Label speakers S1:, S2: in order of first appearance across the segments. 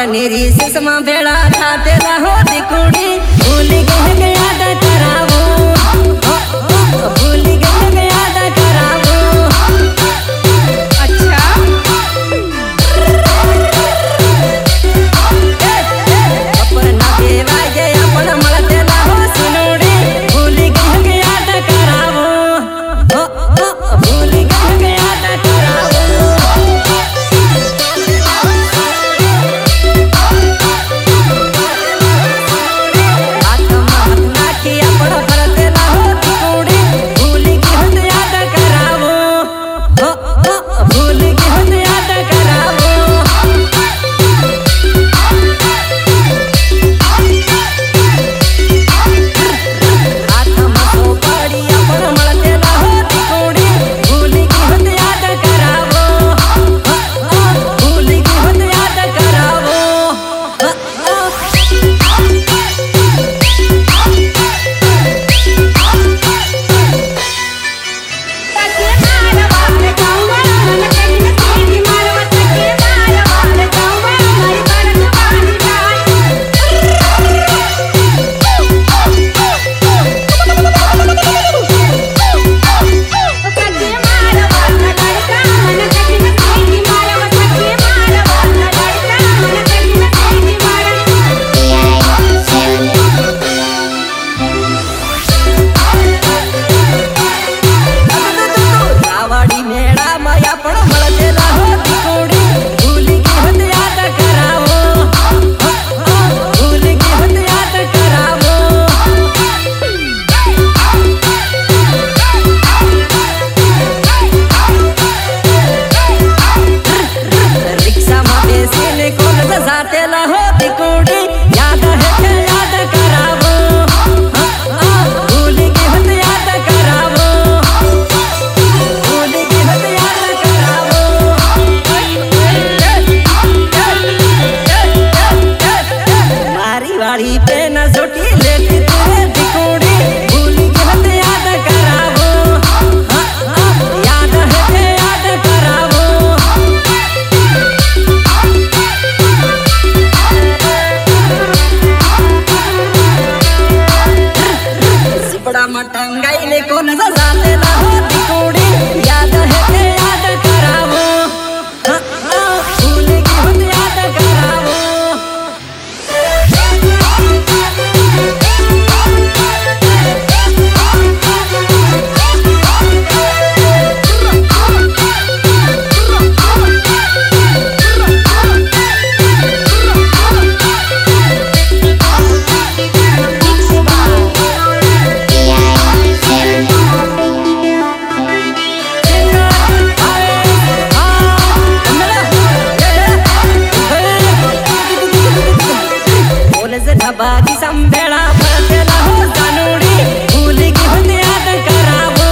S1: नेरी सिसमा भेड़ा खाते रहो दिकुड़ी भूल गए याद करावो भूल गए याद करावो।
S2: अच्छा
S1: अपना देवा जे अपन मलते रहो सुनोड़ी भूल गए याद करावो भूल गए याद करावो। मटंगाई ले कौन सा जाते ना हो दिकोड़ी याद है के याद करावो भूल की हो याद करावो। बागी संभेड़ा भरतेला हो जानूड़ी भूल की हो याद करावो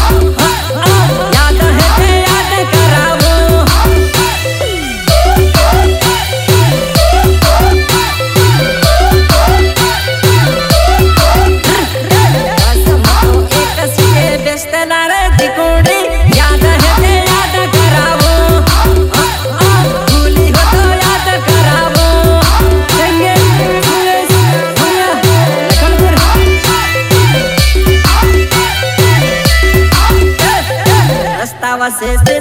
S1: याद है के याद करावो। एक सीटे बेचतेला रे दिकोड़ी याद है के याद करावो भूली हो तो याद करावो। से